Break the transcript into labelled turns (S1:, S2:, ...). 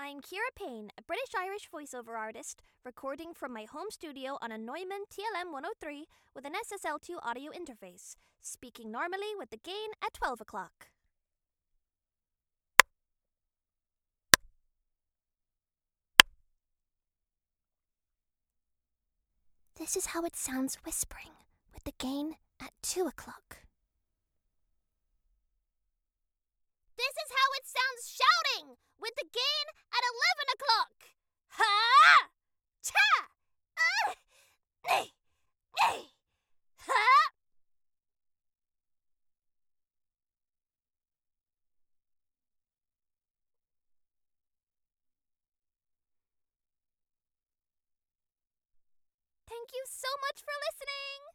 S1: I'm Kira Payne, a British-Irish voiceover artist, recording from my home studio on a Neumann TLM 103 with an SSL2 audio interface, speaking normally with the gain at 12 o'clock. This is how it sounds whispering, with the gain at 2 o'clock. This is how it sounds shouting, with the gain at 11 o'clock. Ha! Cha! Ha! Thank you so much for listening!